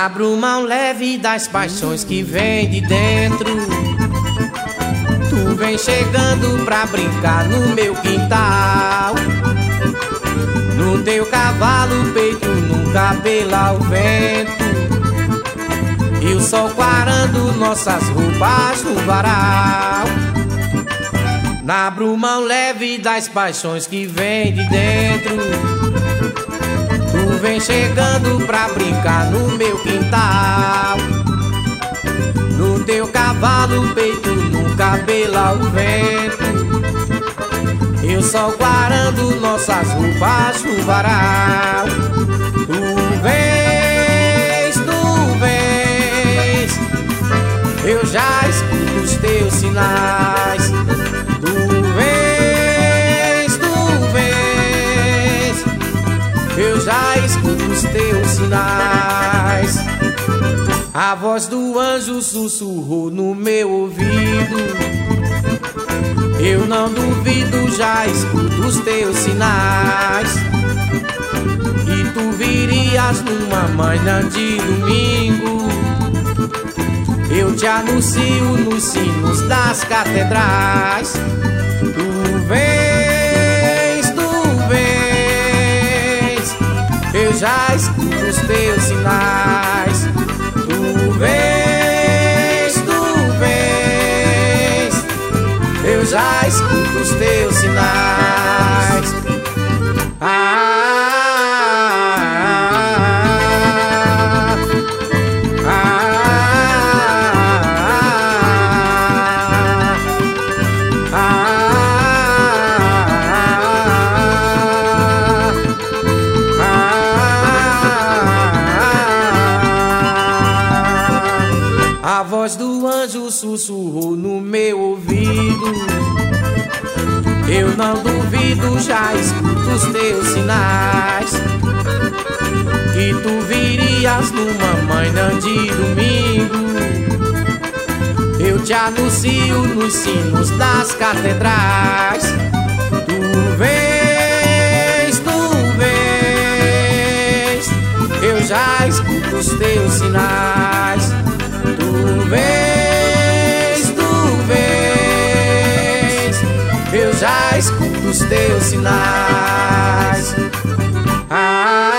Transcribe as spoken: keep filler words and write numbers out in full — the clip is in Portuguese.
Na bruma leve das paixões que vem de dentro, tu vem chegando pra brincar no meu quintal. No teu cavalo, peito, no cabelo ao vento, e o sol clarando nossas roupas no varal. Na bruma leve das paixões que vem de dentro, tu vem chegando pra brincar no meu quintal. No teu cavalo, peito, no cabelo ao vento, e o sol clarando nossas roupas no varal. Tu vens, tu vens, eu já escuto os teus sinais. Tu vens, tu vens, eu já escuto os teus sinais. A voz do anjo sussurrou no meu ouvido, eu não duvido, já escuto os teus sinais. E tu virias numa manhã de domingo, eu te anuncio nos sinos das catedrais. Tu vens, tu vens, eu já escuto os teus sinais. Tu vens, tu vens, eu já escuto os teus sinais. Ah, a voz do anjo sussurrou no meu ouvido, eu não duvido, já escuto os teus sinais. Que tu virias numa manhã de domingo, eu te anuncio nos sinos das catedrais. Tu vens, tu vens, eu já escuto os teus sinais. Tu vens, tu vens, eu já escuto os teus sinais. Ah,